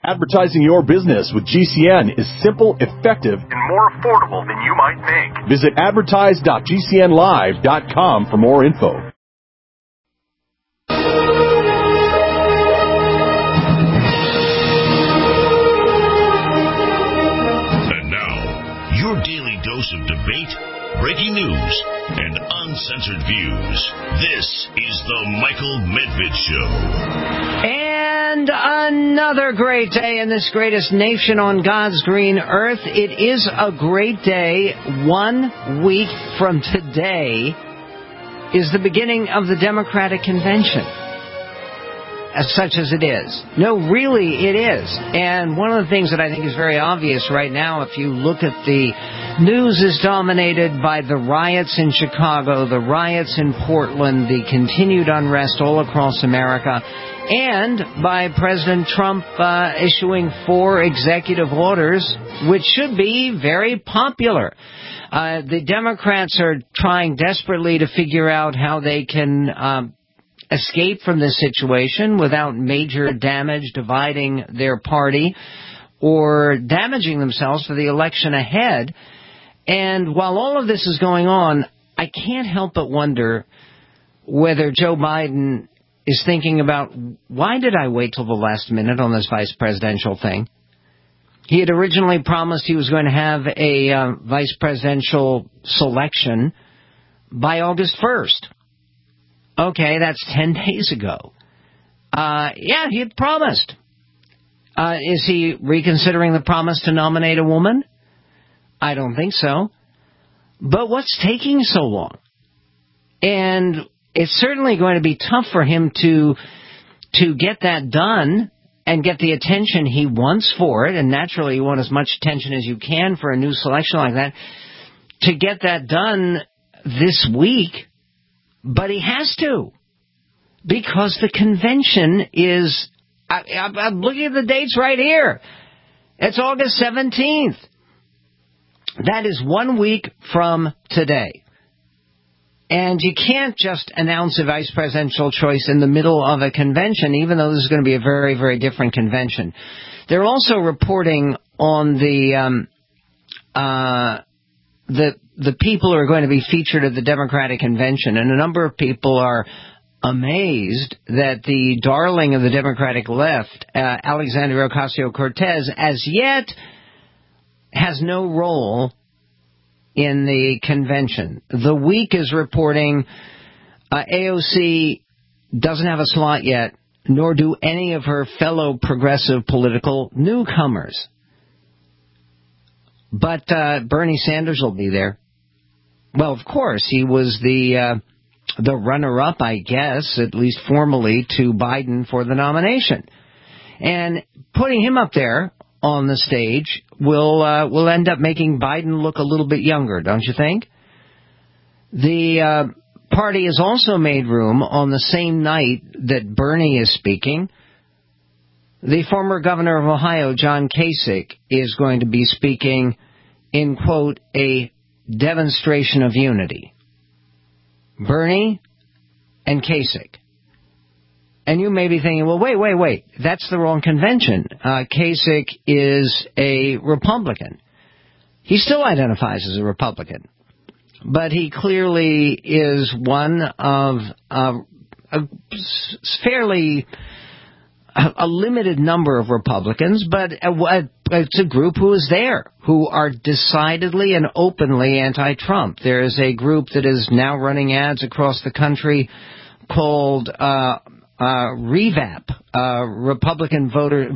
Advertising your business with GCN is simple, effective, and more affordable than you might think. Visit advertise.gcnlive.com for more info. And now, your daily dose of debate, breaking news, and uncensored views. This is the Michael Medved Show. And another great day in this greatest nation on God's green earth. It is a great day. 1 week from today is the beginning of the Democratic Convention. As such as it is. No, really, it is. And one of the things that I think is very obvious right now, if you look at the news, is dominated by the riots in Chicago, the riots in Portland, the continued unrest all across America, and by President Trump issuing 4 executive orders, which should be very popular. The Democrats are trying desperately to figure out how they can escape from this situation without major damage, dividing their party, or damaging themselves for the election ahead. And while all of this is going on, I can't help but wonder whether Joe Biden is thinking about, why did I wait till the last minute on this vice presidential thing? He had originally promised he was going to have a vice presidential selection by August 1st. Okay, that's 10 days ago. Yeah, he had promised. Is he reconsidering the promise to nominate a woman? I don't think so. But what's taking so long? And it's certainly going to be tough for him to get that done and get the attention he wants for it. And naturally, you want as much attention as you can for a new selection like that. To get that done this week. But he has to, because the convention is, I'm looking at the dates right here. It's August 17th. That is 1 week from today. And you can't just announce a vice presidential choice in the middle of a convention, even though this is going to be a very, very different convention. They're also reporting on the people who are going to be featured at the Democratic Convention, and a number of people are amazed that the darling of the Democratic left, Alexandria Ocasio-Cortez, as yet has no role in the convention. The Week is reporting AOC doesn't have a slot yet, nor do any of her fellow progressive political newcomers. But Bernie Sanders will be there. Well, of course, he was the runner-up, I guess, at least formally, to Biden for the nomination. And putting him up there on the stage will end up making Biden look a little bit younger, don't you think? The party has also made room on the same night that Bernie is speaking. The former governor of Ohio, John Kasich, is going to be speaking in, quote, a demonstration of unity. Bernie and Kasich. And you may be thinking, well, wait, that's the wrong convention. Kasich is a Republican. He still identifies as a Republican. But he clearly is one of a limited number of Republicans, but it's a group who is there, who are decidedly and openly anti-Trump. There is a group that is now running ads across the country called REVAP, Republican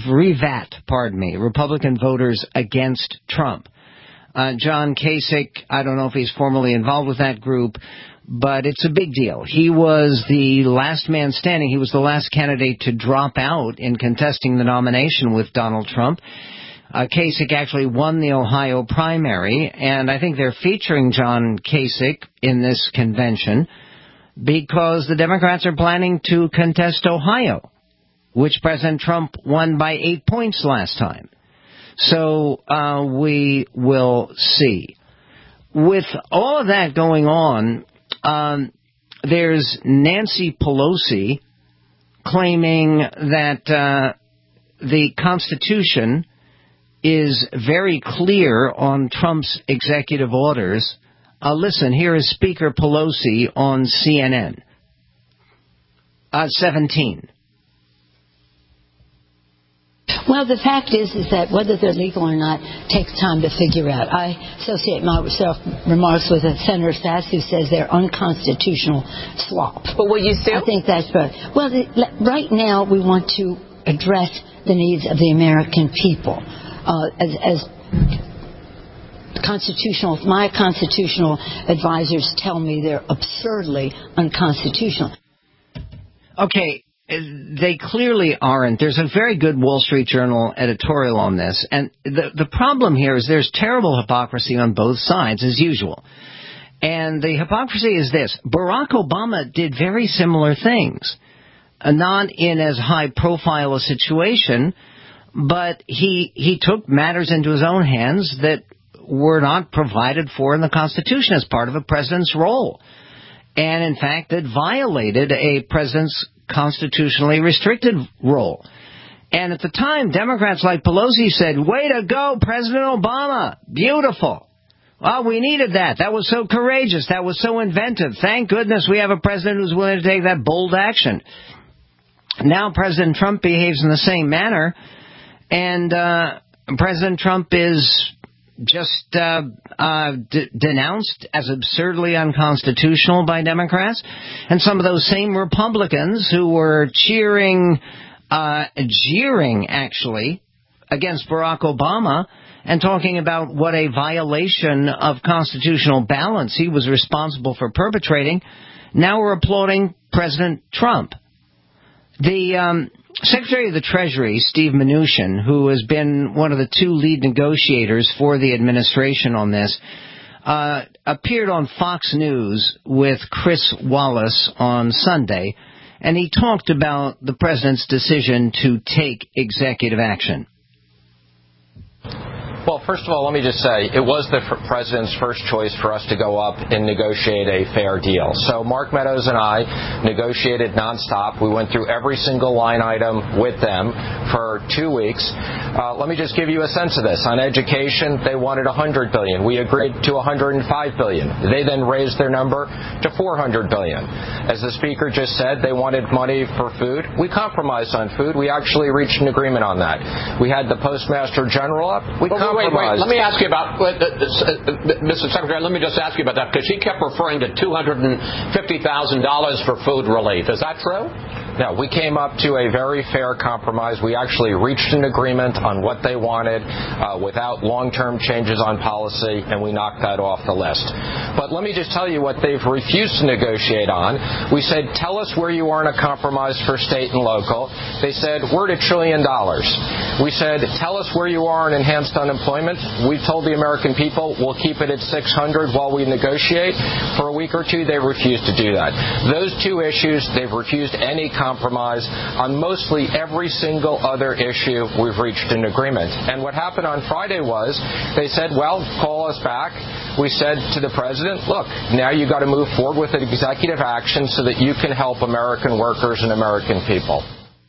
Voters Against Trump. John Kasich, I don't know if he's formally involved with that group, but it's a big deal. He was the last man standing. He was the last candidate to drop out in contesting the nomination with Donald Trump. Kasich actually won the Ohio primary, and I think they're featuring John Kasich in this convention because the Democrats are planning to contest Ohio, which President Trump won by 8 points last time. So we will see. With all of that going on, there's Nancy Pelosi claiming that the Constitution is very clear on Trump's executive orders. Listen, here is Speaker Pelosi on CNN. 17. Well, the fact is that whether they're legal or not takes time to figure out. I associate myself remarks with Senator Sass, who says they're unconstitutional slop. But will you sue? I think that's right. Well, right now we want to address the needs of the American people. As my constitutional advisors tell me, they're absurdly unconstitutional. Okay, they clearly aren't. There's a very good Wall Street Journal editorial on this, and the problem here is there's terrible hypocrisy on both sides, as usual. And the hypocrisy is this. Barack Obama did very similar things, not in as high-profile a situation, but he took matters into his own hands that were not provided for in the Constitution as part of a president's role. And, in fact, that violated a president's constitutionally restricted role. And at the time, Democrats like Pelosi said, "Way to go, President Obama. Beautiful. Well, we needed that. That was so courageous. That was so inventive. Thank goodness we have a president who's willing to take that bold action." Now President Trump behaves in the same manner, and President Trump is just denounced as absurdly unconstitutional by Democrats, and some of those same Republicans who were jeering actually against Barack Obama and talking about what a violation of constitutional balance he was responsible for perpetrating, now we're applauding President Trump. The Secretary of the Treasury, Steve Mnuchin, who has been one of the two lead negotiators for the administration on this, appeared on Fox News with Chris Wallace on Sunday, and he talked about the president's decision to take executive action. Well, first of all, let me just say, it was the president's first choice for us to go up and negotiate a fair deal. So Mark Meadows and I negotiated nonstop. We went through every single line item with them for 2 weeks. Let me just give you a sense of this. On education, they wanted $100 billion. We agreed to $105 billion. They then raised their number to $400 billion. As the speaker just said, they wanted money for food. We compromised on food. We actually reached an agreement on that. We had the Postmaster General up. Wait. Let me ask you about, Mr. Secretary, let me just ask you about that, because she kept referring to $250,000 for food relief. Is that true? No, we came up to a very fair compromise. We actually reached an agreement on what they wanted without long-term changes on policy, and we knocked that off the list. But let me just tell you what they've refused to negotiate on. We said, tell us where you are in a compromise for state and local. They said, we're at $1 trillion. We said, tell us where you are in enhanced unemployment. We told the American people we'll keep it at 600 while we negotiate. For a week or two, they refused to do that. Those two issues, they've refused any compromise. On mostly every single other issue, we've reached an agreement. And what happened on Friday was they said, well, call us back. We said to the president, look, now you've got to move forward with an executive action so that you can help American workers and American people.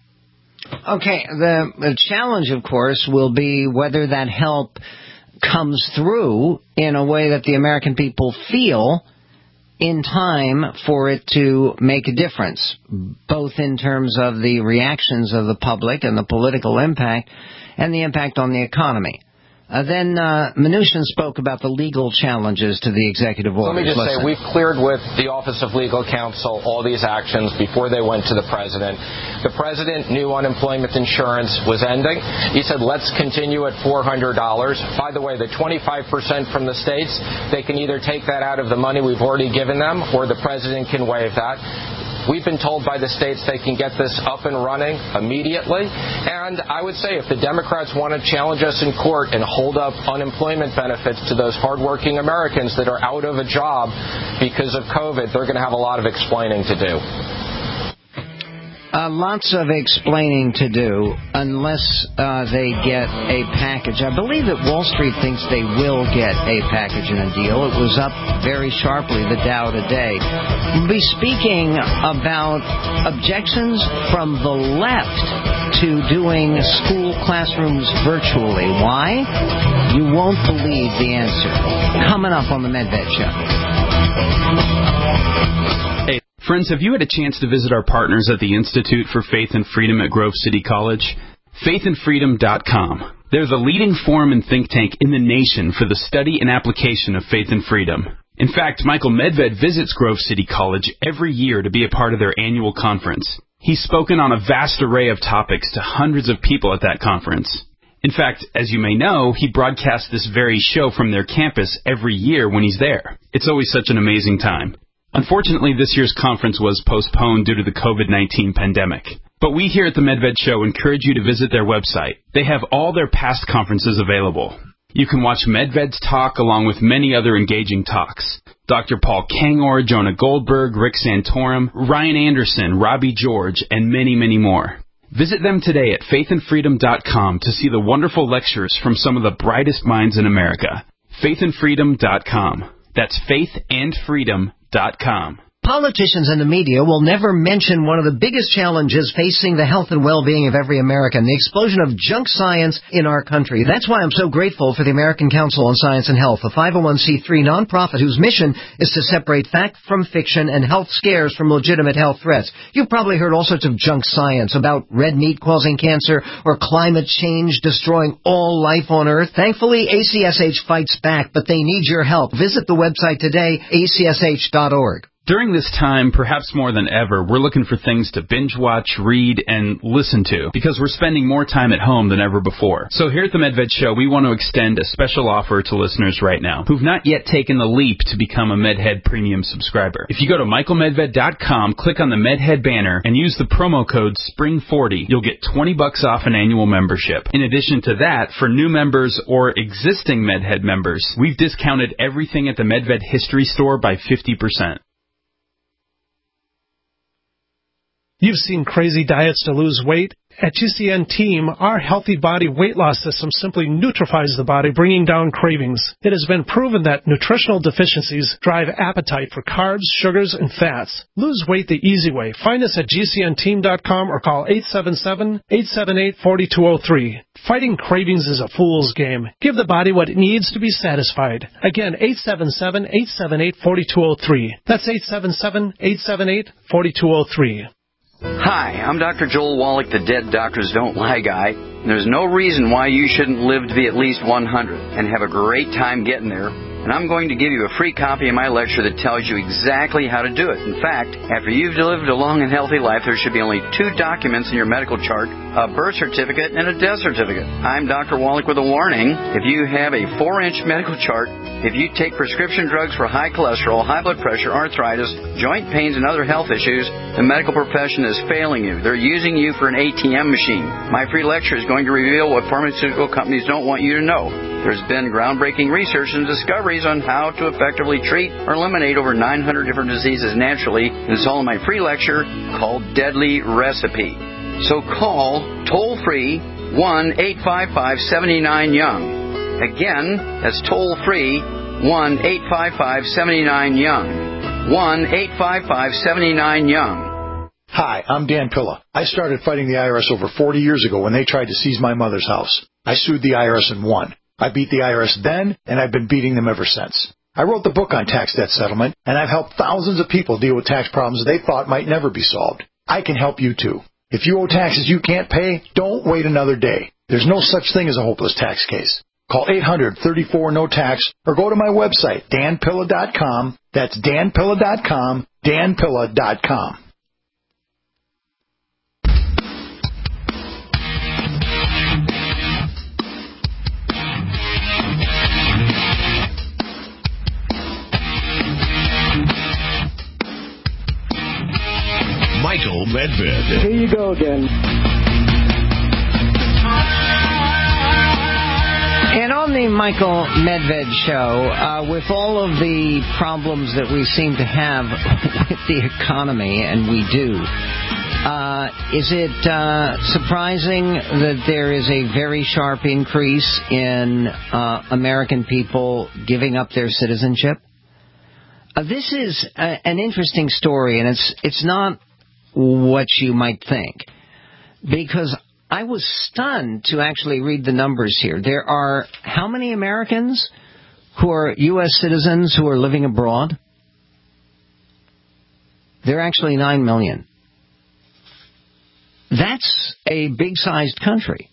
Okay, the challenge, of course, will be whether that help comes through in a way that the American people feel in time for it to make a difference, both in terms of the reactions of the public and the political impact and the impact on the economy. Then Mnuchin spoke about the legal challenges to the executive orders. Let me just say, we've cleared with the Office of Legal Counsel all these actions before they went to the president. The president knew unemployment insurance was ending. He said, let's continue at $400. By the way, the 25% from the states, they can either take that out of the money we've already given them, or the president can waive that. We've been told by the states they can get this up and running immediately. And I would say if the Democrats want to challenge us in court and hold up unemployment benefits to those hardworking Americans that are out of a job because of COVID, they're going to have a lot of explaining to do. Lots of explaining to do unless they get a package. I believe that Wall Street thinks they will get a package and a deal. It was up very sharply, the Dow today. We'll be speaking about objections from the left to doing school classrooms virtually. Why? You won't believe the answer. Coming up on the Medved Show. Hey, friends, have you had a chance to visit our partners at the Institute for Faith and Freedom at Grove City College? faithandfreedom.com. They're the leading forum and think tank in the nation for the study and application of faith and freedom. In fact, Michael Medved visits Grove City College every year to be a part of their annual conference. He's spoken on a vast array of topics to hundreds of people at that conference. In fact, as you may know, he broadcasts this very show from their campus every year when he's there. It's always such an amazing time. Unfortunately, this year's conference was postponed due to the COVID-19 pandemic. But we here at the Medved Show encourage you to visit their website. They have all their past conferences available. You can watch Medved's talk along with many other engaging talks. Dr. Paul Kangor, Jonah Goldberg, Rick Santorum, Ryan Anderson, Robbie George, and many, many more. Visit them today at faithandfreedom.com to see the wonderful lectures from some of the brightest minds in America. faithandfreedom.com. That's faithandfreedom.com. Politicians and the media will never mention one of the biggest challenges facing the health and well-being of every American, the explosion of junk science in our country. That's why I'm so grateful for the American Council on Science and Health, a 501c3 nonprofit whose mission is to separate fact from fiction and health scares from legitimate health threats. You've probably heard all sorts of junk science about red meat causing cancer or climate change destroying all life on Earth. Thankfully, ACSH fights back, but they need your help. Visit the website today, acsh.org. During this time, perhaps more than ever, we're looking for things to binge watch, read, and listen to, because we're spending more time at home than ever before. So here at the Medved Show, we want to extend a special offer to listeners right now who've not yet taken the leap to become a Medhead Premium subscriber. If you go to michaelmedved.com, click on the Medhead banner, and use the promo code SPRING40, you'll get $20 off an annual membership. In addition to that, for new members or existing Medhead members, we've discounted everything at the Medved History Store by 50%. You've seen crazy diets to lose weight. At GCN Team, our Healthy Body Weight Loss System simply neutralizes the body, bringing down cravings. It has been proven that nutritional deficiencies drive appetite for carbs, sugars, and fats. Lose weight the easy way. Find us at GCNteam.com or call 877-878-4203. Fighting cravings is a fool's game. Give the body what it needs to be satisfied. Again, 877-878-4203. That's 877-878-4203. Hi, I'm Dr. Joel Wallach, the Dead Doctors Don't Lie guy. There's no reason why you shouldn't live to be at least 100 and have a great time getting there. And I'm going to give you a free copy of my lecture that tells you exactly how to do it. In fact, after you've lived a long and healthy life, there should be only 2 documents in your medical chart, a birth certificate and a death certificate. I'm Dr. Wallach with a warning. If you have a 4-inch medical chart, if you take prescription drugs for high cholesterol, high blood pressure, arthritis, joint pains, and other health issues, the medical profession is failing you. They're using you for an ATM machine. My free lecture is going to reveal what pharmaceutical companies don't want you to know. There's been groundbreaking research and discoveries on how to effectively treat or eliminate over 900 different diseases naturally. It's all in my free lecture called Deadly Recipe. So call toll-free 1-855-79-YOUNG. Again, that's toll-free 1-855-79-YOUNG. 1-855-79-YOUNG. Hi, I'm Dan Pilla. I started fighting the IRS over 40 years ago when they tried to seize my mother's house. I sued the IRS and won. I beat the IRS then, and I've been beating them ever since. I wrote the book on tax debt settlement, and I've helped thousands of people deal with tax problems they thought might never be solved. I can help you too. If you owe taxes you can't pay, don't wait another day. There's no such thing as a hopeless tax case. Call 800-34-NO-TAX or go to my website, danpilla.com. That's danpilla.com, danpilla.com. Michael Medved. Here you go again. And on the Michael Medved Show, with all of the problems that we seem to have with the economy, and we do, Is it surprising that there is a very sharp increase in American people giving up their citizenship? This is an interesting story, and it's not what you might think, because I was stunned to actually read the numbers here. There are how many Americans who are U.S. citizens who are living abroad? There are actually 9 million. That's a big-sized country.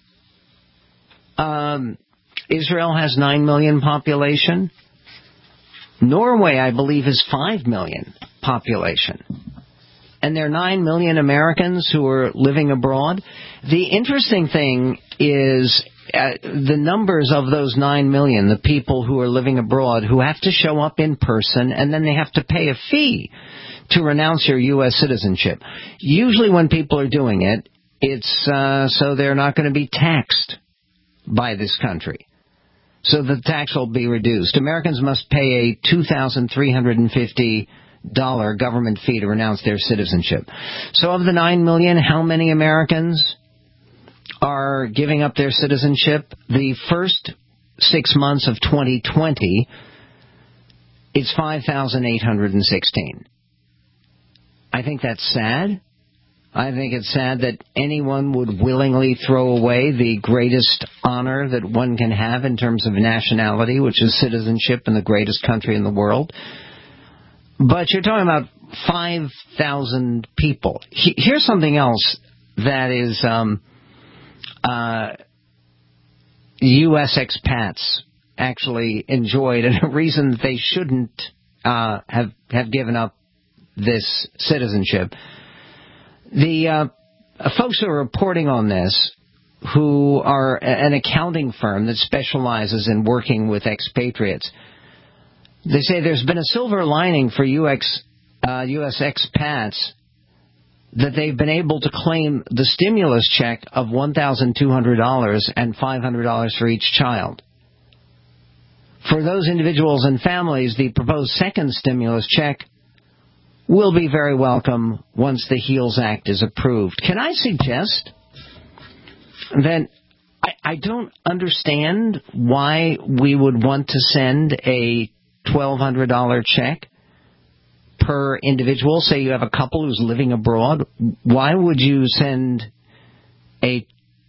Israel has 9 million population. Norway, I believe, is 5 million population. And there are 9 million Americans who are living abroad. The interesting thing is the numbers of those 9 million, the people who are living abroad, who have to show up in person, and then they have to pay a fee to renounce your U.S. citizenship. Usually when people are doing it, it's so they're not going to be taxed by this country. So the tax will be reduced. Americans must pay a $2,350 government fee to renounce their citizenship. So of the 9 million, how many Americans are giving up their citizenship? The first 6 months of 2020, it's 5,816. I think that's sad. I think it's sad that anyone would willingly throw away the greatest honor that one can have in terms of nationality, which is citizenship in the greatest country in the world. But you're talking about 5,000 people. Here's something else that is U.S. expats actually enjoyed, and a reason they shouldn't have given up this citizenship. The folks who are reporting on this, who are an accounting firm that specializes in working with expatriates, they say there's been a silver lining for U.S. expats, that they've been able to claim the stimulus check of $1,200 and $500 for each child. For those individuals and families, the proposed second stimulus check will be very welcome once the HEALS Act is approved. Can I suggest that I don't understand why we would want to send a $1,200 check per individual? Say you have a couple who's living abroad. Why would you send a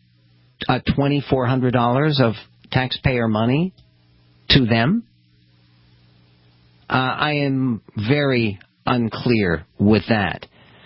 $2,400 of taxpayer money to them? I am very unclear with that.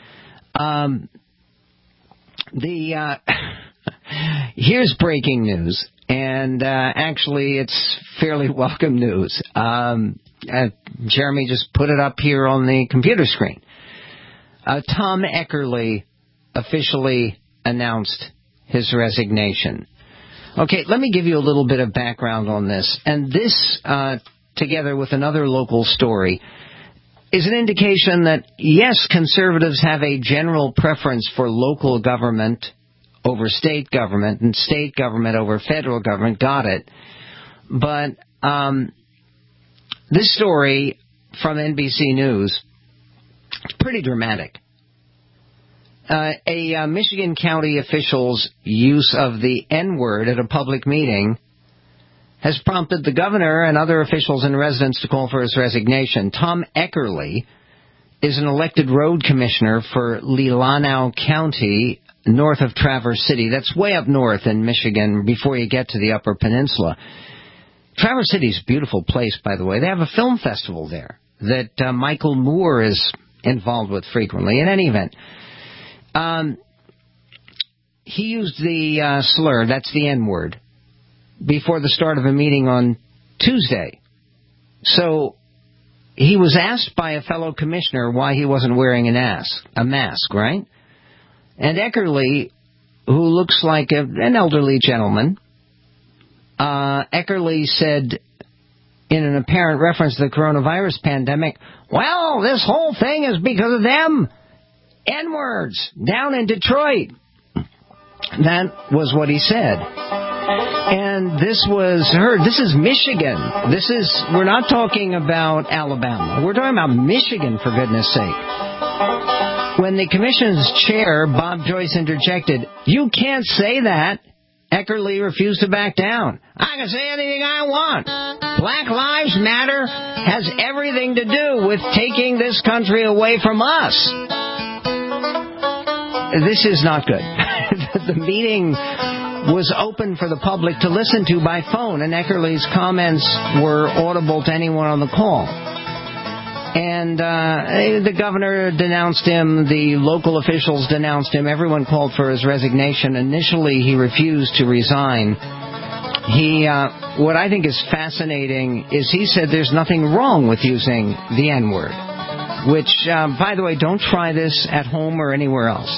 Here's breaking news, and actually it's fairly welcome news. Jeremy just put it up here on the computer screen. Tom Eckerly officially announced his resignation. Okay, let me give you a little bit of background on this, and this, together with another local story, is an indication that, yes, conservatives have a general preference for local government over state government and state government over federal government. Got it. But this story from NBC News is pretty dramatic. A Michigan County official's use of the N-word at a public meeting has prompted the governor and other officials and residents to call for his resignation. Tom Eckerly is an elected road commissioner for Leelanau County, north of Traverse City. That's way up north in Michigan before you get to the Upper Peninsula. Traverse City is a beautiful place, by the way. They have a film festival there that Michael Moore is involved with frequently. In any event, he used the slur, that's the N-word, before the start of a meeting on Tuesday. So he was asked by a fellow commissioner why he wasn't wearing a mask, right? And Eckerly, who looks like an elderly gentleman, Eckerly said, in an apparent reference to the coronavirus pandemic, well, this whole thing is because of them N-words down in Detroit. That was what he said. And this was heard. This is Michigan. We're not talking about Alabama. We're talking about Michigan, for goodness sake. When the commission's chair, Bob Joyce, interjected, "You can't say that," Eckerly refused to back down. "I can say anything I want. Black Lives Matter has everything to do with taking this country away from us." This is not good. The meeting was open for the public to listen to by phone, and Eckerly's comments were audible to anyone on the call. And the governor denounced him, the local officials denounced him, everyone called for his resignation. Initially, he refused to resign. What I think is fascinating is he said there's nothing wrong with using the N-word, which, by the way, don't try this at home or anywhere else.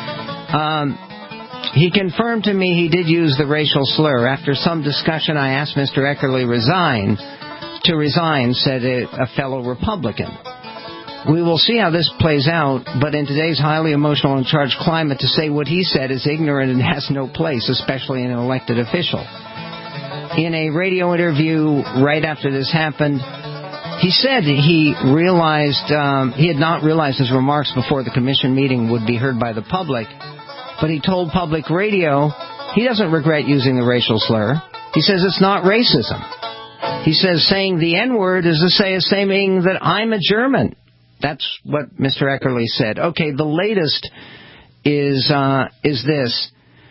He confirmed to me he did use the racial slur. After some discussion, I asked Mr. Eckerly to resign, said a fellow Republican. "We will see how this plays out, but in today's highly emotional and charged climate, to say what he said is ignorant and has no place, especially in an elected official." In a radio interview right after this happened, he said he had not realized his remarks before the commission meeting would be heard by the public, but he told public radio he doesn't regret using the racial slur. He says it's not racism. He says saying the N-word is saying that I'm a German. That's what Mr. Eckerly said. Okay, the latest is this.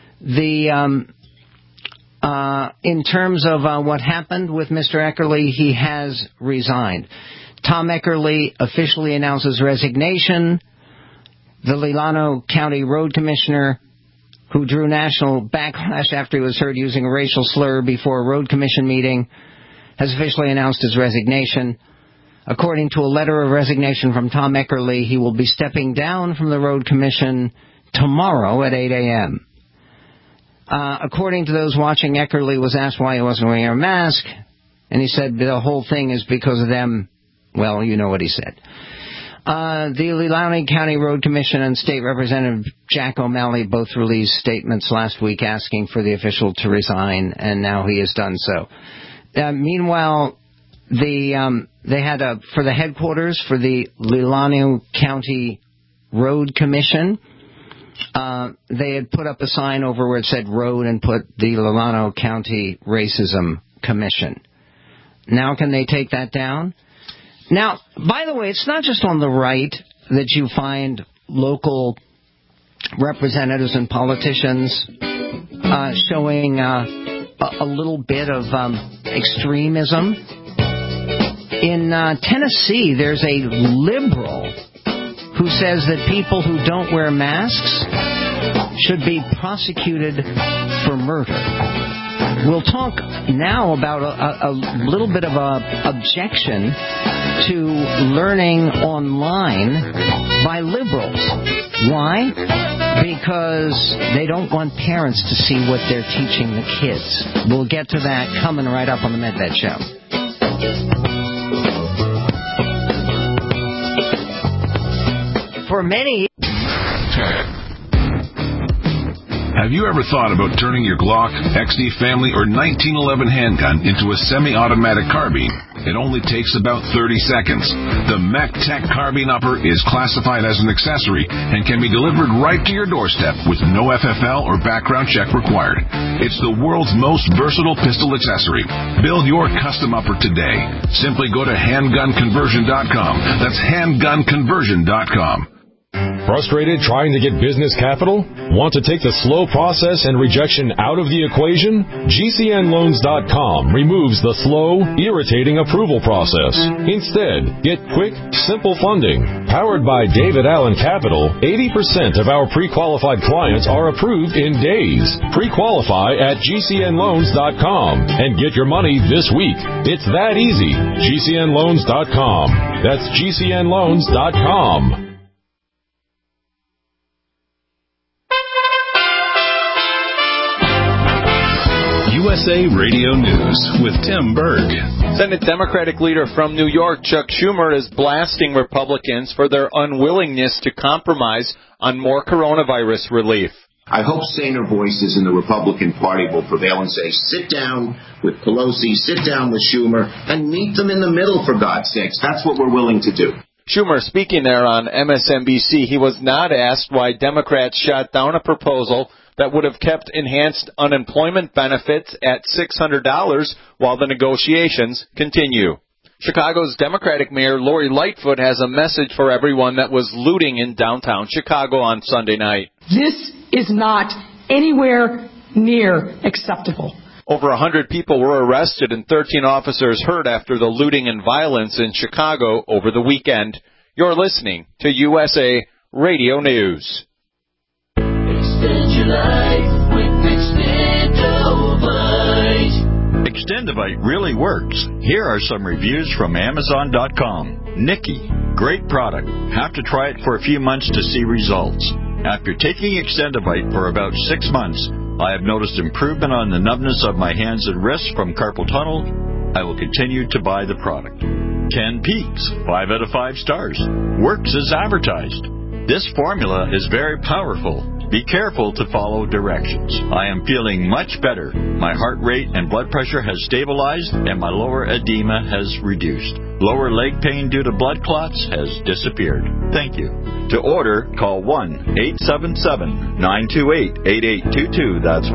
In terms of what happened with Mr. Eckerly, he has resigned. Tom Eckerly officially announces resignation. The Leelanau County Road Commissioner, who drew national backlash after he was heard using a racial slur before a road commission meeting, has officially announced his resignation. According to a letter of resignation from Tom Eckerly, he will be stepping down from the road commission tomorrow at 8 a.m. According to those watching, Eckerly was asked why he wasn't wearing a mask, and he said the whole thing is because of them. Well, you know what he said. The Leelanau County Road Commission and State Representative Jack O'Malley both released statements last week asking for the official to resign, and now he has done so. Meanwhile, they had for the headquarters for the Leelanau County Road Commission, they had put up a sign over where it said road and put the Leelanau County Racism Commission. Now can they take that down? Now, by the way, it's not just on the right that you find local representatives and politicians showing a little bit of extremism. In Tennessee, there's a liberal who says that people who don't wear masks should be prosecuted for murder. We'll talk now about a little bit of a objection to learning online by liberals. Why? Because they don't want parents to see what they're teaching the kids. We'll get to that coming right up on the MedVet Show. For many... Have you ever thought about turning your Glock, XD Family, or 1911 handgun into a semi-automatic carbine? It only takes about 30 seconds. The MacTech Carbine Upper is classified as an accessory and can be delivered right to your doorstep with no FFL or background check required. It's the world's most versatile pistol accessory. Build your custom upper today. Simply go to handgunconversion.com. That's handgunconversion.com. Frustrated trying to get business capital? Want to take the slow process and rejection out of the equation? GCNloans.com removes the slow, irritating approval process. Instead, get quick, simple funding. Powered by David Allen Capital, 80% of our pre-qualified clients are approved in days. Pre-qualify at GCNloans.com and get your money this week. It's that easy. GCNloans.com. That's GCNloans.com. USA Radio News with Tim Berg. Senate Democratic leader from New York, Chuck Schumer, is blasting Republicans for their unwillingness to compromise on more coronavirus relief. I hope saner voices in the Republican Party will prevail and say, sit down with Pelosi, sit down with Schumer, and meet them in the middle, for God's sakes. That's what we're willing to do. Schumer speaking there on MSNBC, he was not asked why Democrats shot down a proposal that would have kept enhanced unemployment benefits at $600 while the negotiations continue. Chicago's Democratic Mayor Lori Lightfoot has a message for everyone that was looting in downtown Chicago on Sunday night. This is not anywhere near acceptable. Over 100 people were arrested and 13 officers hurt after the looting and violence in Chicago over the weekend. You're listening to USA Radio News. Extend your life with Extendovite. Extendovite really works. Here are some reviews from Amazon.com. Nikki, great product. Have to try it for a few months to see results. After taking Extendovite for about 6 months, I have noticed improvement on the numbness of my hands and wrists from carpal tunnel. I will continue to buy the product. Ken Peaks, 5 out of 5 stars. Works as advertised. This formula is very powerful. Be careful to follow directions. I am feeling much better. My heart rate and blood pressure has stabilized and my lower edema has reduced. Lower leg pain due to blood clots has disappeared. Thank you. To order, call 1-877-928-8822. That's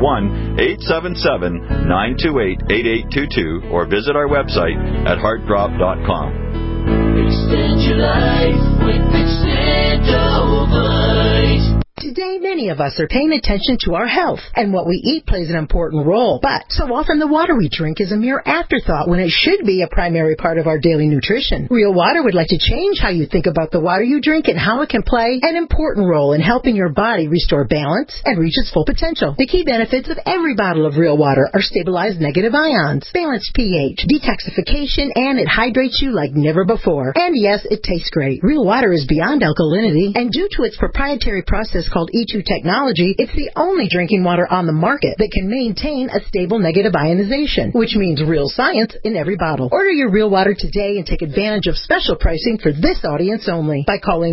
1-877-928-8822 or visit our website at heartdrop.com. Extend your life with Extendovite. Today, many of us are paying attention to our health, and what we eat plays an important role. But so often the water we drink is a mere afterthought when it should be a primary part of our daily nutrition. Real Water would like to change how you think about the water you drink and how it can play an important role in helping your body restore balance and reach its full potential. The key benefits of every bottle of Real Water are stabilized negative ions, balanced pH, detoxification, and it hydrates you like never before. And yes, it tastes great. Real Water is beyond alkalinity, and due to its proprietary process called E2 technology, it's the only drinking water on the market that can maintain a stable negative ionization, which means real science in every bottle. Order your Real Water today and take advantage of special pricing for this audience only by calling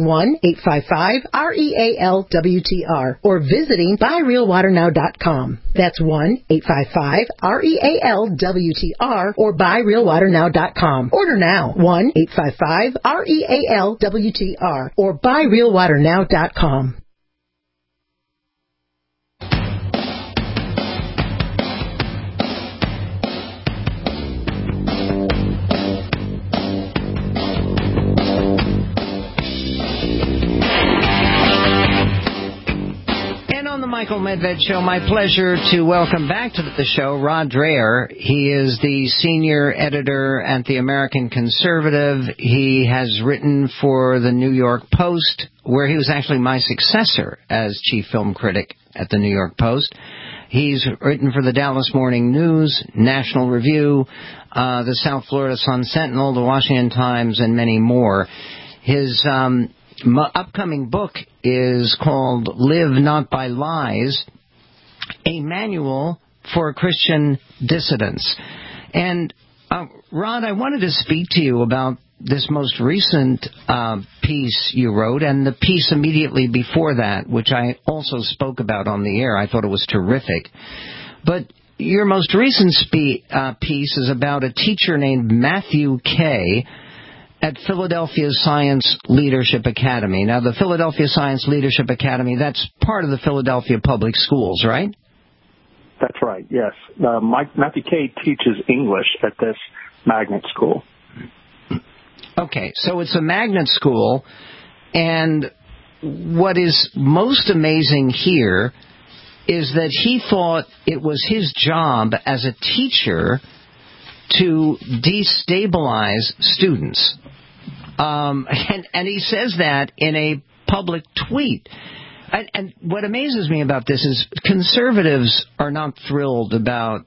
1-855-REAL-WTR or visiting buyrealwaternow.com. That's 1-855-REAL-WTR or buyrealwaternow.com. Order now. 1-855-REAL-WTR or buyrealwaternow.com. Michael Medved Show. My pleasure to welcome back to the show Rod Dreher. He is the senior editor at the American Conservative. He has written for the New York Post, where he was actually my successor as chief film critic at the New York Post. He's written for the Dallas Morning News, National Review, the South Florida Sun-Sentinel, the Washington Times, and many more. His upcoming book is called Live Not by Lies, a manual for Christian dissidents. And, Rod, I wanted to speak to you about this most recent piece you wrote and the piece immediately before that, which I also spoke about on the air. I thought it was terrific. But your most recent piece is about a teacher named Matthew Kay at Philadelphia Science Leadership Academy. Now, the Philadelphia Science Leadership Academy, that's part of the Philadelphia Public Schools, right? That's right, yes. Matthew Kay teaches English at this magnet school. Okay, so it's a magnet school, and what is most amazing here is that he thought it was his job as a teacher to destabilize students. And he says that in a public tweet. And what amazes me about this is conservatives are not thrilled about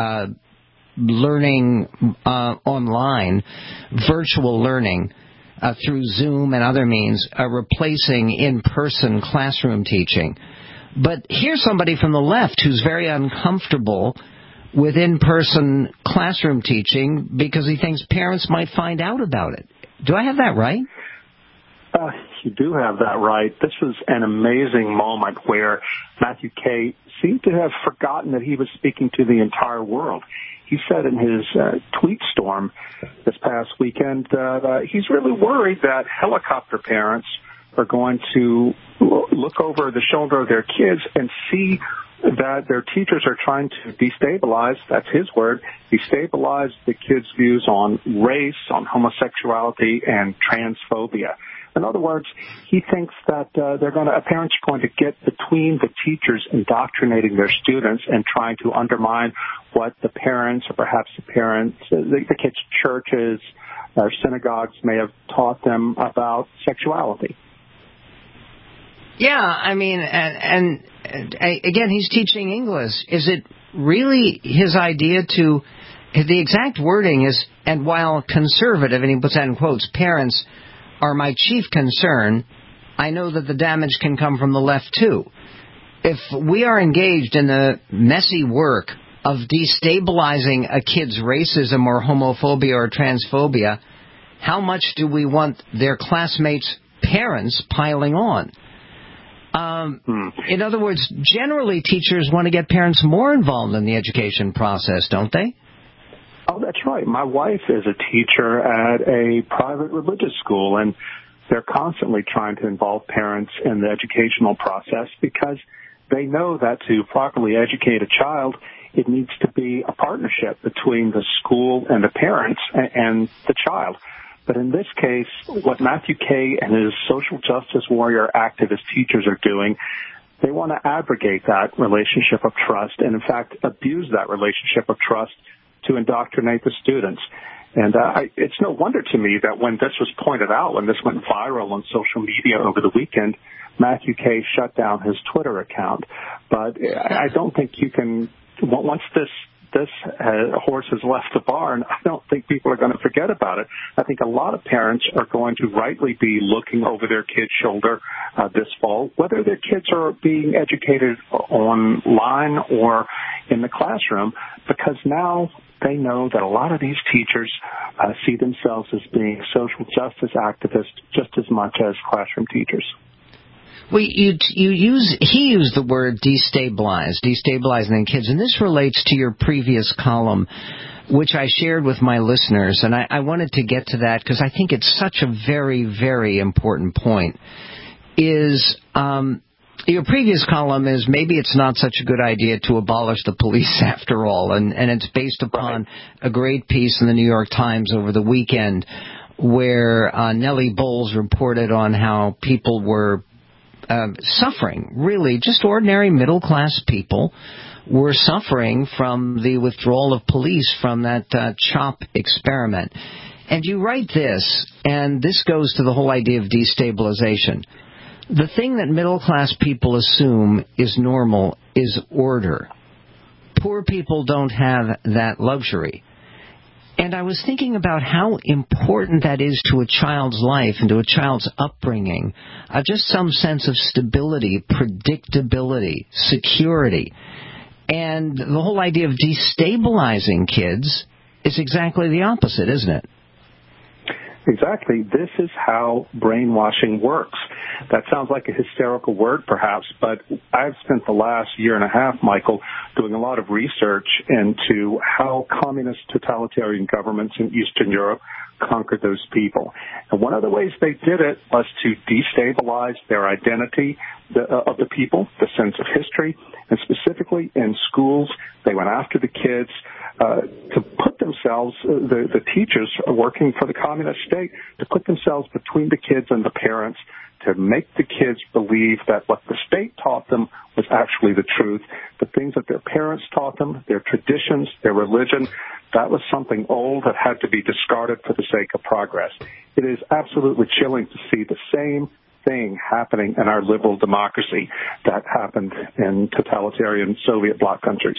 learning online, virtual learning through Zoom and other means, replacing in-person classroom teaching. But here's somebody from the left who's very uncomfortable with in-person classroom teaching because he thinks parents might find out about it. Do I have that right? You do have that right. This was an amazing moment where Matthew Kay seemed to have forgotten that he was speaking to the entire world. he said in his tweet storm this past weekend that he's really worried that helicopter parents are going to look over the shoulder of their kids and see that their teachers are trying to destabilize, that's his word, destabilize the kids' views on race, on homosexuality, and transphobia. In other words, he thinks that parents are going to get between the teachers indoctrinating their students and trying to undermine what the parents or perhaps the kids' churches or synagogues may have taught them about sexuality. Yeah, I mean, and again, he's teaching English. Is it really his idea to, the exact wording is, and while conservative, and he puts that in quotes, parents are my chief concern, I know that the damage can come from the left too. If we are engaged in the messy work of destabilizing a kid's racism or homophobia or transphobia, how much do we want their classmates' parents piling on? In other words, generally teachers want to get parents more involved in the education process, don't they? Oh, that's right. My wife is a teacher at a private religious school, and they're constantly trying to involve parents in the educational process because they know that to properly educate a child, it needs to be a partnership between the school and the parents and the child. But in this case, what Matthew Kay and his social justice warrior activist teachers are doing, they want to abrogate that relationship of trust and, in fact, abuse that relationship of trust to indoctrinate the students. And it's no wonder to me that when this was pointed out, when this went viral on social media over the weekend, Matthew Kay shut down his Twitter account. But I don't think you can, once this horse has left the barn, I don't think people are going to forget about it. I think a lot of parents are going to rightly be looking over their kids' shoulder this fall, whether their kids are being educated online or in the classroom, because now they know that a lot of these teachers see themselves as being social justice activists just as much as classroom teachers. Well, he used the word destabilizing kids, and this relates to your previous column, which I shared with my listeners, and I wanted to get to that because I think it's such a very, very important point. Your previous column is maybe it's not such a good idea to abolish the police after all, and it's based upon a great piece in the New York Times over the weekend where Nellie Bowles reported on how people were suffering, really, just ordinary middle-class people were suffering from the withdrawal of police from that CHOP experiment. And you write this, and this goes to the whole idea of destabilization. The thing that middle-class people assume is normal is order. Poor people don't have that luxury. And I was thinking about how important that is to a child's life and to a child's upbringing. Just some sense of stability, predictability, security. And the whole idea of destabilizing kids is exactly the opposite, isn't it? Exactly. This is how brainwashing works. That sounds like a hysterical word, perhaps, but I've spent the last year and a half, Michael, doing a lot of research into how communist totalitarian governments in Eastern Europe conquered those people. And one of the ways they did it was to destabilize their identity of the people, the sense of history, and specifically in schools, they went after the kids to put themselves, the teachers working for the communist state, to put themselves between the kids and the parents, to make the kids believe that what the state taught them was actually the truth. The things that their parents taught them, their traditions, their religion, that was something old that had to be discarded for the sake of progress. It is absolutely chilling to see the same thing happening in our liberal democracy that happened in totalitarian Soviet bloc countries.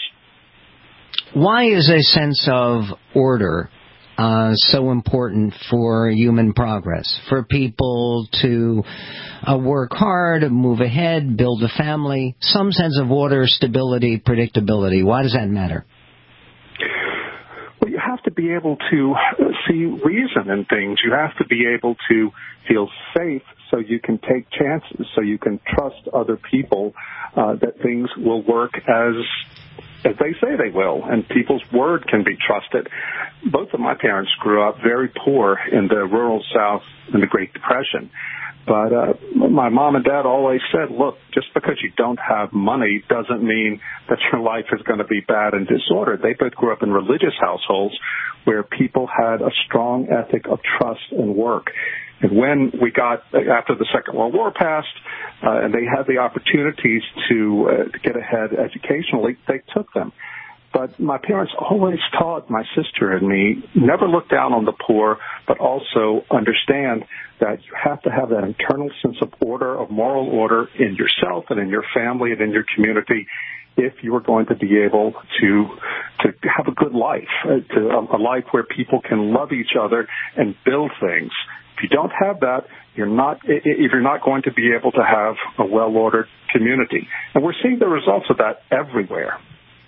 Why is a sense of order so important for human progress, for people to work hard, move ahead, build a family, some sense of order, stability, predictability? Why does that matter? Well, you have to be able to see reason in things. You have to be able to feel safe so you can take chances, so you can trust other people that things will work as as they say they will, and people's word can be trusted. Both of my parents grew up very poor in the rural South in the Great Depression. But my mom and dad always said, look, just because you don't have money doesn't mean that your life is going to be bad and disordered. They both grew up in religious households where people had a strong ethic of trust and work. And when we got, after the Second World War passed, and they had the opportunities to get ahead educationally, they took them. But my parents always taught my sister and me, never look down on the poor, but also understand that you have to have that internal sense of order, of moral order in yourself and in your family and in your community if you are going to be able to have a good life, a life where people can love each other and build things. If you don't have that, you're not going to be able to have a well-ordered community. And we're seeing the results of that everywhere.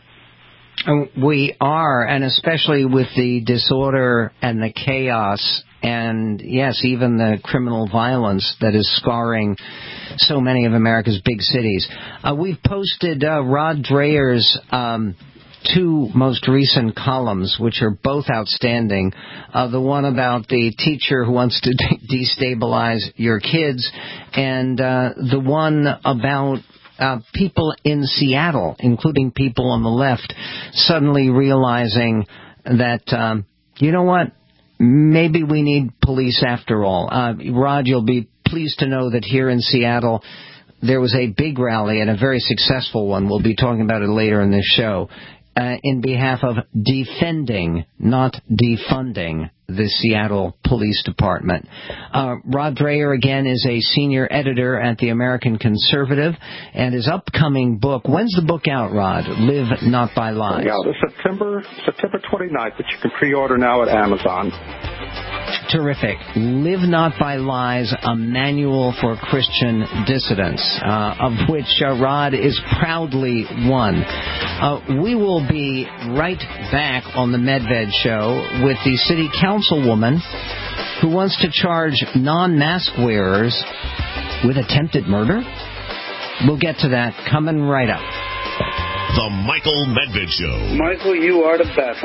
We are, and especially with the disorder and the chaos and, yes, even the criminal violence that is scarring so many of America's big cities. We've posted Rod Dreher's two most recent columns, which are both outstanding. The one about the teacher who wants to destabilize your kids, and the one about people in Seattle, including people on the left, suddenly realizing that, you know what, maybe we need police after all. Rod, you'll be pleased to know that here in Seattle, there was a big rally, and a very successful one. We'll be talking about it later in this show, in behalf of defending, not defunding, the Seattle Police Department. Rod Dreher, again, is a senior editor at the American Conservative, and his upcoming book, when's the book out, Rod? Live Not by Lies. Yeah, September 29th, that you can pre-order now at Amazon. Terrific. Live Not by Lies, a manual for Christian dissidents, of which Rod is proudly one. We will be right back on the Medved Show with the city councilwoman who wants to charge non-mask wearers with attempted murder. We'll get to that coming right up. The Michael Medved Show. Michael, you are the best.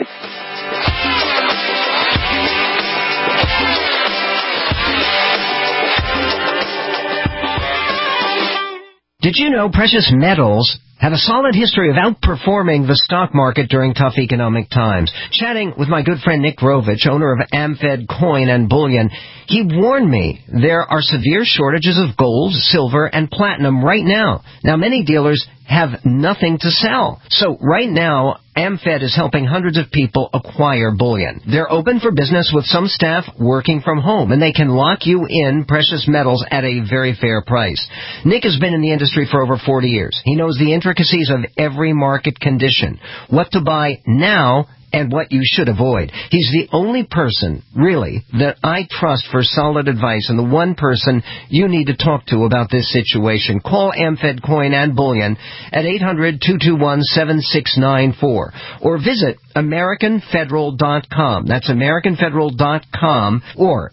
Did you know precious metals have a solid history of outperforming the stock market during tough economic times? Chatting with my good friend Nick Grovich, owner of AmFed Coin and Bullion, he warned me there are severe shortages of gold, silver, and platinum right now. Now, many dealers have nothing to sell. So right now, AmFed is helping hundreds of people acquire bullion. They're open for business with some staff working from home, and they can lock you in precious metals at a very fair price. Nick has been in the industry for over 40 years. He knows the intricacies of every market condition, what to buy now and what you should avoid. He's the only person, really, that I trust for solid advice, and the one person you need to talk to about this situation. Call AmFed Coin and Bullion at 800-221-7694 or visit AmericanFederal.com. That's AmericanFederal.com or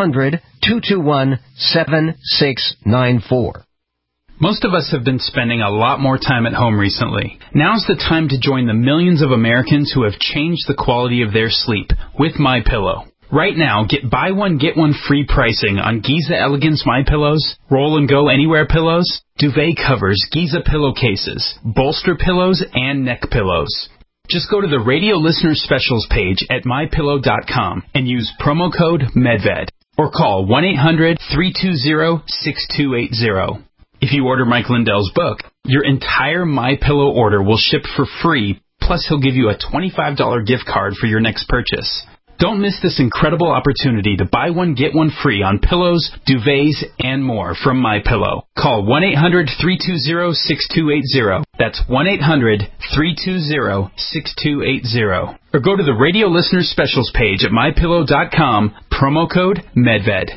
800-221-7694. Most of us have been spending a lot more time at home recently. Now's the time to join the millions of Americans who have changed the quality of their sleep with MyPillow. Right now, get buy one, get one free pricing on Giza Elegance MyPillows, Roll and Go Anywhere pillows, duvet covers, Giza pillowcases, bolster pillows, and neck pillows. Just go to the radio listener specials page at MyPillow.com and use promo code MEDVED or call 1-800-320-6280. If you order Mike Lindell's book, your entire MyPillow order will ship for free, plus he'll give you a $25 gift card for your next purchase. Don't miss this incredible opportunity to buy one, get one free on pillows, duvets, and more from MyPillow. Call 1-800-320-6280. That's 1-800-320-6280. Or go to the radio listener specials page at MyPillow.com, promo code MEDVED.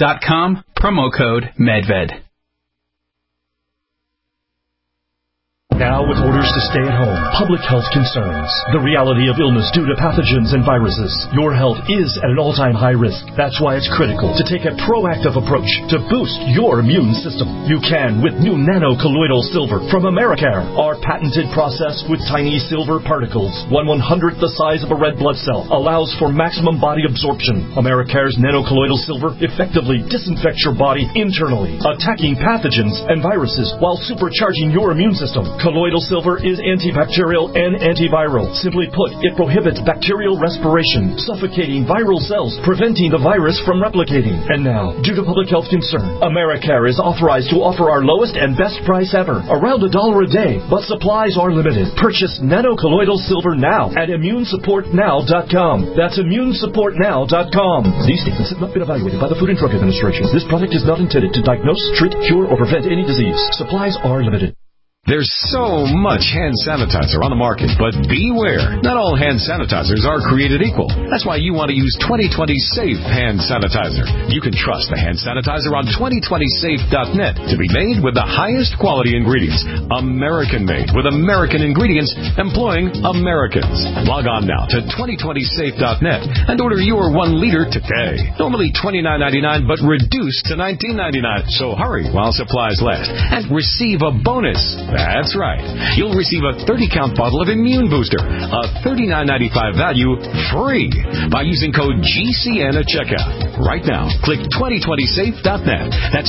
MyPillow.com, promo code MEDVED. Now with orders to stay at home, public health concerns, the reality of illness due to pathogens and viruses, your health is at an all-time high risk. That's why it's critical to take a proactive approach to boost your immune system. You can with new nano-colloidal silver from Americare. Our patented process with tiny silver particles, 1/100th the size of a red blood cell, allows for maximum body absorption. Americare's nano-colloidal silver effectively disinfects your body internally, attacking pathogens and viruses while supercharging your immune system. Colloidal silver is antibacterial and antiviral. Simply put, it prohibits bacterial respiration, suffocating viral cells, preventing the virus from replicating. And now, due to public health concern, Americare is authorized to offer our lowest and best price ever, around $1 a day, but supplies are limited. Purchase nano-colloidal silver now at immunesupportnow.com. That's immunesupportnow.com. These statements have not been evaluated by the Food and Drug Administration. This product is not intended to diagnose, treat, cure, or prevent any disease. Supplies are limited. There's so much hand sanitizer on the market, but beware. Not all hand sanitizers are created equal. That's why you want to use 2020 Safe hand sanitizer. You can trust the hand sanitizer on 2020safe.net to be made with the highest quality ingredients. American made with American ingredients employing Americans. Log on now to 2020safe.net and order your 1 liter today. Normally $29.99 but reduced to $19.99. So hurry while supplies last and receive a bonus. That's right. You'll receive a 30-count bottle of Immune Booster, a $39.95 value, free by using code GCN at checkout. Right now, click 2020safe.net. That's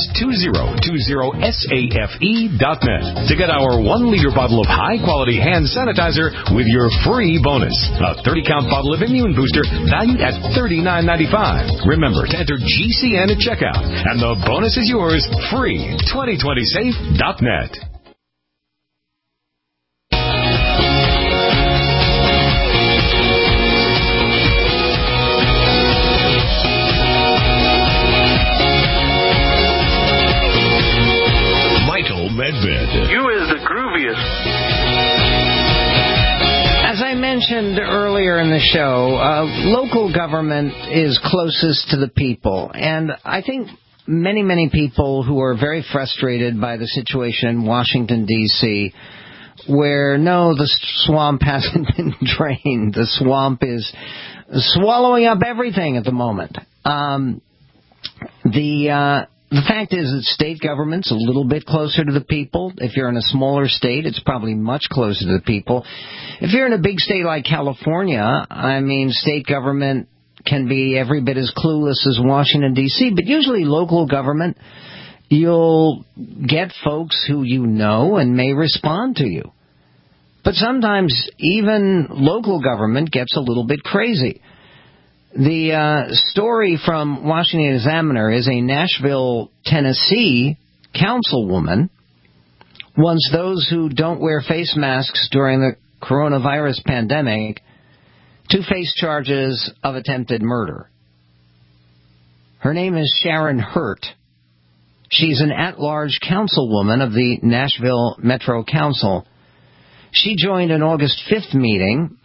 2020safe.net to get our 1-liter bottle of high-quality hand sanitizer with your free bonus. A 30-count bottle of Immune Booster valued at $39.95. Remember to enter GCN at checkout, and the bonus is yours free. 2020safe.net. Medved. You is the grooviest. As I mentioned earlier in the show, local government is closest to the people. And I think many people who are very frustrated by the situation in Washington, D.C., where, no, the swamp hasn't been drained. The swamp is swallowing up everything at the moment. The fact is that state government's a little bit closer to the people. If you're in a smaller state, it's probably much closer to the people. If you're in a big state like California, I mean, state government can be every bit as clueless as Washington, D.C., but usually local government, you'll get folks who you know and may respond to you. But sometimes even local government gets a little bit crazy. The story from Washington Examiner is a Nashville, Tennessee councilwoman wants those who don't wear face masks during the coronavirus pandemic to face charges of attempted murder. Her name is Sharon Hurt. She's an at-large councilwoman of the Nashville Metro Council. She joined an August 5th meeting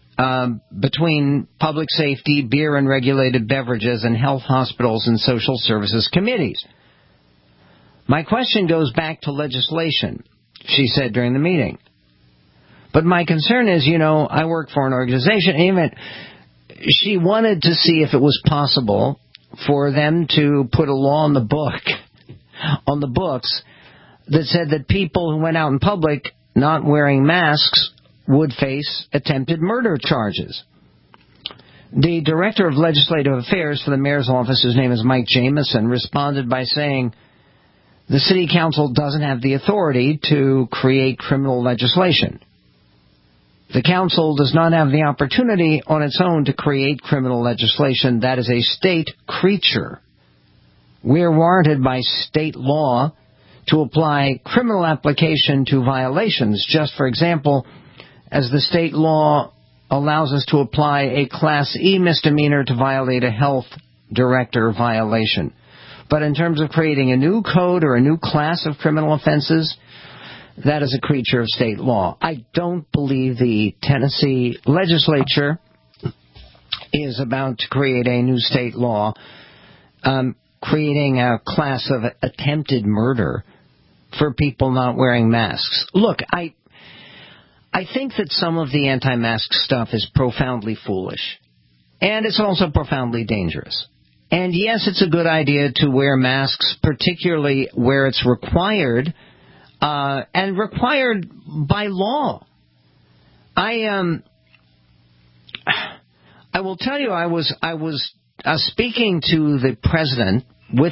between public safety, beer and regulated beverages, and health, hospitals, and social services committees. My question goes back to legislation, she said during the meeting. But my concern is, I work for an organization. Even she wanted to see if it was possible for them to put a law on the books that said that people who went out in public not wearing masks would face attempted murder charges. The Director of Legislative Affairs for the Mayor's Office, whose name is Mike Jamison, responded by saying the City Council doesn't have the authority to create criminal legislation. The Council does not have the opportunity on its own to create criminal legislation. That is a state creature. We are warranted by state law to apply criminal application to violations. Just for example, as the state law allows us to apply a Class E misdemeanor to violate a health director violation. But in terms of creating a new code or a new class of criminal offenses, that is a creature of state law. I don't believe the Tennessee legislature is about to create a new state law, creating a class of attempted murder for people not wearing masks. Look, I think that some of the anti-mask stuff is profoundly foolish. And it's also profoundly dangerous. And yes, it's a good idea to wear masks, particularly where it's required, and required by law. I will tell you, I was speaking to the president,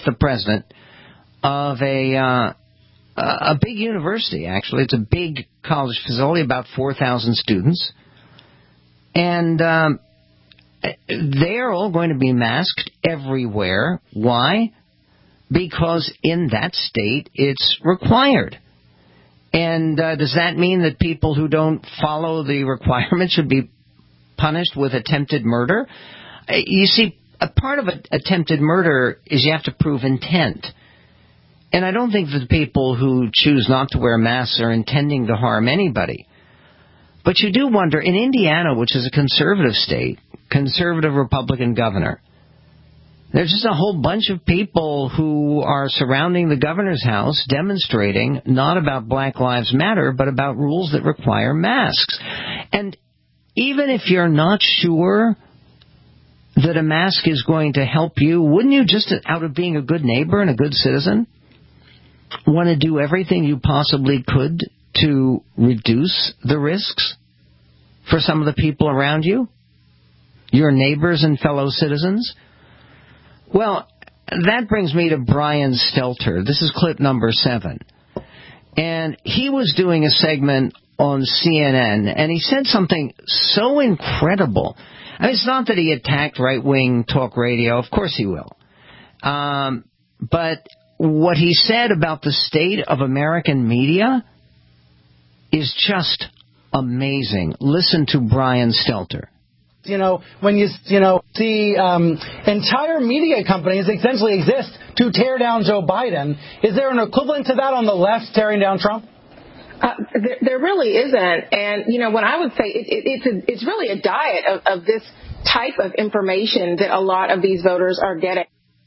of a big university, actually. It's a big college facility, about 4,000 students. And they're all going to be masked everywhere. Why? Because in that state, it's required. And does that mean that people who don't follow the requirements should be punished with attempted murder? You see, a part of attempted murder is you have to prove intent. And I don't think that the people who choose not to wear masks are intending to harm anybody. But you do wonder, in Indiana, which is a conservative state, conservative Republican governor, there's just a whole bunch of people who are surrounding the governor's house demonstrating not about Black Lives Matter, but about rules that require masks. And even if you're not sure that a mask is going to help you, wouldn't you, just out of being a good neighbor and a good citizen, want to do everything you possibly could to reduce the risks for some of the people around you, your neighbors and fellow citizens? Well, that brings me to Brian Stelter. This is clip number 7. And he was doing a segment on CNN, and he said something so incredible. I mean, it's not that he attacked right-wing talk radio. Of course he will. But what he said about the state of American media is just amazing. Listen to Brian Stelter. When you see entire media companies essentially exist to tear down Joe Biden, is there an equivalent to that on the left tearing down Trump? There really isn't. And, what I would say, it's really a diet of this type of information that a lot of these voters are getting.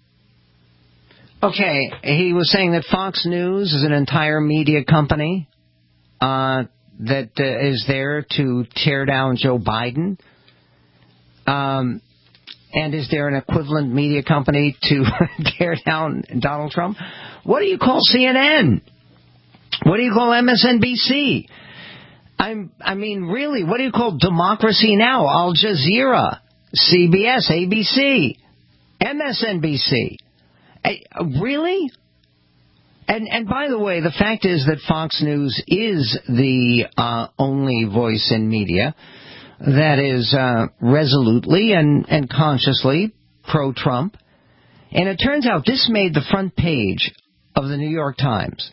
Okay, he was saying that Fox News is an entire media company that is there to tear down Joe Biden. And is there an equivalent media company to tear down Donald Trump? What do you call CNN? What do you call MSNBC? I mean, really, what do you call Democracy Now? Al Jazeera, CBS, ABC, MSNBC. Really? And by the way, the fact is that Fox News is the only voice in media that is resolutely and consciously pro-Trump. And it turns out this made the front page of the New York Times.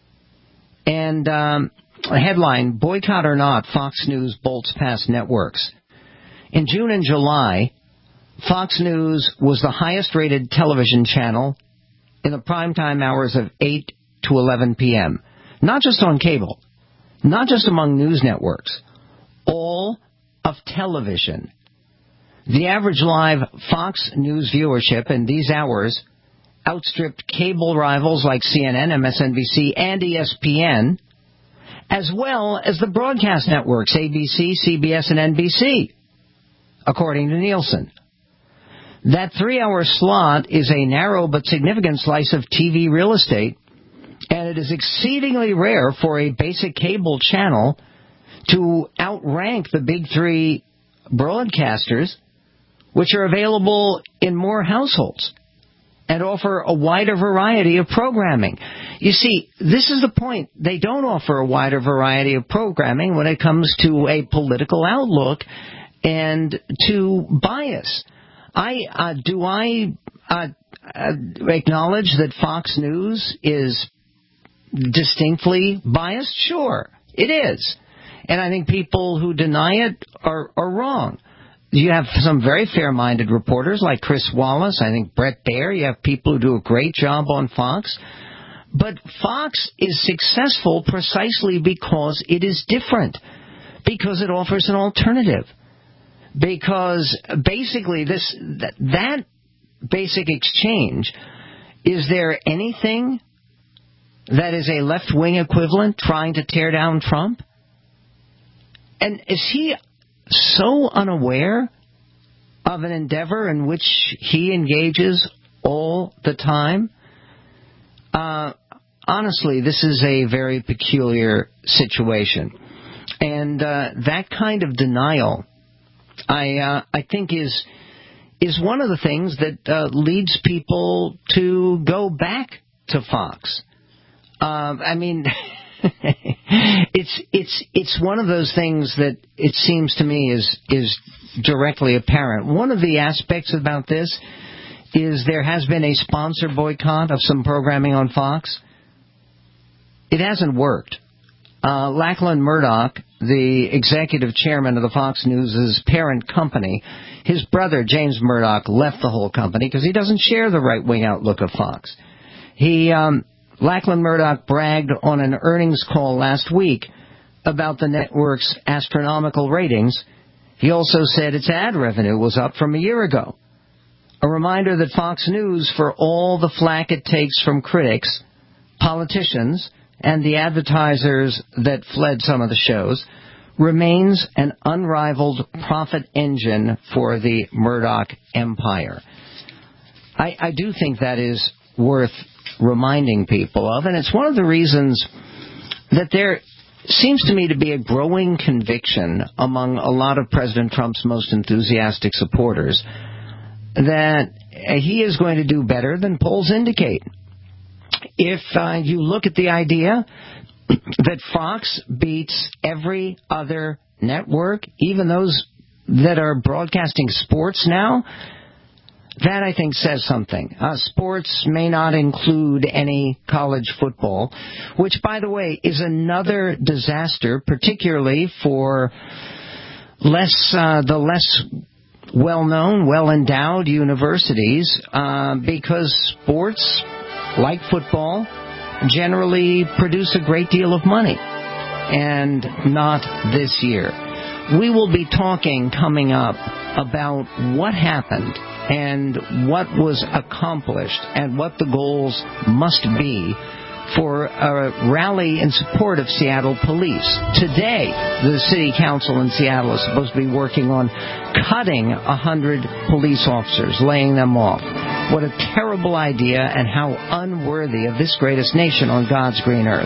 And a headline, Boycott or Not, Fox News Bolts Past Networks. In June and July, Fox News was the highest-rated television channel in the primetime hours of 8 to 11 p.m. Not just on cable, not just among news networks, all of television. The average live Fox News viewership in these hours outstripped cable rivals like CNN, MSNBC, and ESPN, as well as the broadcast networks ABC, CBS, and NBC, according to Nielsen. That 3-hour slot is a narrow but significant slice of TV real estate, and it is exceedingly rare for a basic cable channel to outrank the big three broadcasters, which are available in more households and offer a wider variety of programming. You see, this is the point. They don't offer a wider variety of programming when it comes to a political outlook and to bias. Do I acknowledge that Fox News is distinctly biased? Sure, it is. And I think people who deny it are wrong. You have some very fair-minded reporters like Chris Wallace, I think Brett Baer. You have people who do a great job on Fox. But Fox is successful precisely because it is different, because it offers an alternative. Because basically that basic exchange, is there anything that is a left-wing equivalent trying to tear down Trump? And is he so unaware of an endeavor in which he engages all the time? Honestly, this is a very peculiar situation. And that kind of denial, I think, is one of the things that leads people to go back to Fox. I mean, it's one of those things that it seems to me is directly apparent. One of the aspects about this is there has been a sponsor boycott of some programming on Fox. It hasn't worked. Lachlan Murdoch, the executive chairman of the Fox News' parent company, his brother, James Murdoch, left the whole company because he doesn't share the right-wing outlook of Fox. Lachlan Murdoch bragged on an earnings call last week about the network's astronomical ratings. He also said its ad revenue was up from a year ago. A reminder that Fox News, for all the flack it takes from critics, politicians, and the advertisers that fled some of the shows, remains an unrivaled profit engine for the Murdoch empire. I do think that is worth reminding people of, and it's one of the reasons that there seems to me to be a growing conviction among a lot of President Trump's most enthusiastic supporters that he is going to do better than polls indicate. If you look at the idea that Fox beats every other network, even those that are broadcasting sports now, that, I think, says something. Sports may not include any college football, which, by the way, is another disaster, particularly for the less well-known, well-endowed universities, because sports, like football, generally produce a great deal of money, and not this year. We will be talking coming up about what happened and what was accomplished and what the goals must be for a rally in support of Seattle police. Today, the city council in Seattle is supposed to be working on cutting 100 police officers, laying them off. What a terrible idea, and how unworthy of this greatest nation on God's green earth.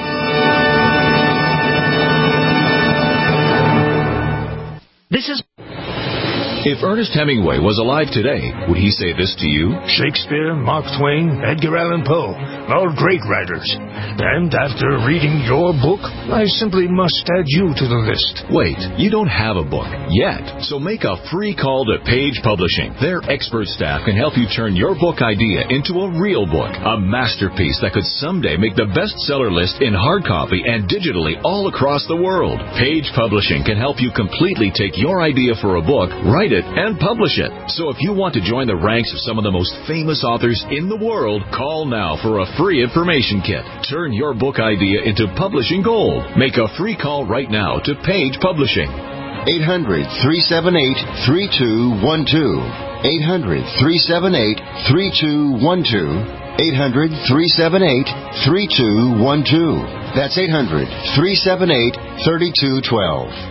This is... If Ernest Hemingway was alive today, would he say this to you? Shakespeare, Mark Twain, Edgar Allan Poe, all great writers. And after reading your book, I simply must add you to the list. Wait, you don't have a book yet, so make a free call to Page Publishing. Their expert staff can help you turn your book idea into a real book, a masterpiece that could someday make the bestseller list in hard copy and digitally all across the world. Page Publishing can help you completely take your idea for a book, write it, and publish it. So if you want to join the ranks of some of the most famous authors in the world, call now for a free information kit. Turn your book idea into publishing gold. Make a free call right now to Page Publishing. 800-378-3212. 800-378-3212. 800-378-3212. That's 800-378-3212.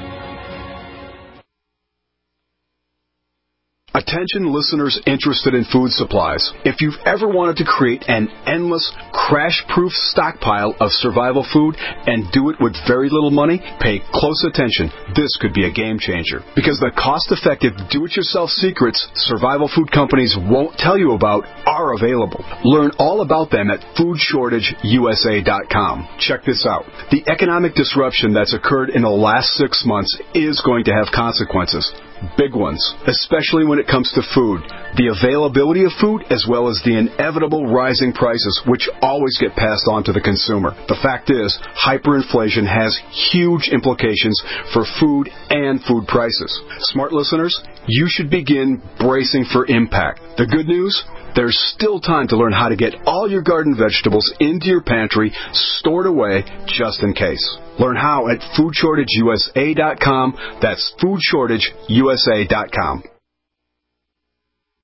Attention listeners interested in food supplies. If you've ever wanted to create an endless, crash-proof stockpile of survival food and do it with very little money, pay close attention. This could be a game changer. Because the cost-effective, do-it-yourself secrets survival food companies won't tell you about are available. Learn all about them at FoodShortageUSA.com. Check this out. The economic disruption that's occurred in the last 6 months is going to have consequences. Big ones, especially when it comes to food. The availability of food as well as the inevitable rising prices, which always get passed on to the consumer. The fact is, hyperinflation has huge implications for food and food prices. Smart listeners, you should begin bracing for impact. The good news? There's still time to learn how to get all your garden vegetables into your pantry, stored away, just in case. Learn how at FoodShortageUSA.com. That's FoodShortageUSA.com.